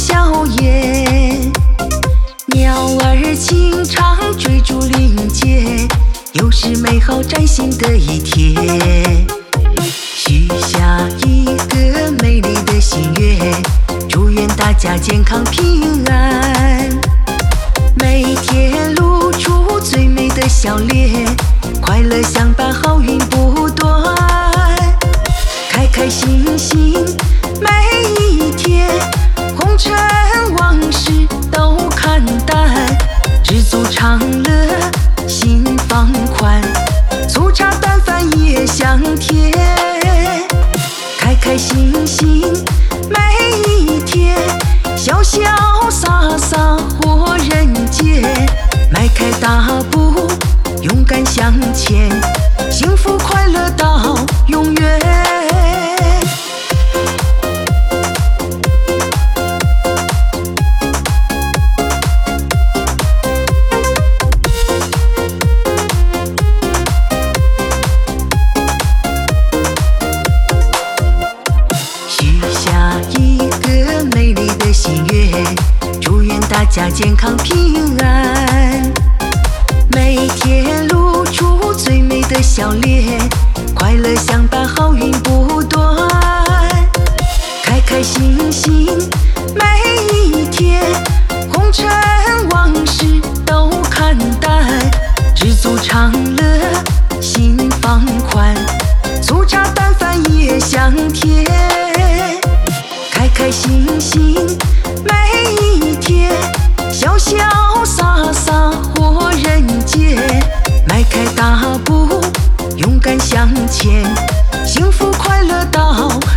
笑颜。鸟儿轻唱追逐林间，又是美好崭新的一天。许下一个美丽的心愿，祝愿大家健康平安，每天露出最美的笑脸，快乐相伴，好运不断，开开心心每一天，红尘往事都看淡，知足常乐，心放宽，粗茶淡饭也香甜，开开心心每一天，潇潇洒洒活人间，迈开大步勇敢向前，幸福快乐到永远。许下一个美丽的心愿，祝愿大家健康平安，每天露出最美的笑脸，快乐相伴，好运不断，开开心心每一天，红尘往事都看淡，知足常乐，心放宽，粗茶淡饭也香甜，开开心心每一天，潇潇洒洒活人间，迈开大步勇敢向前，幸福快乐到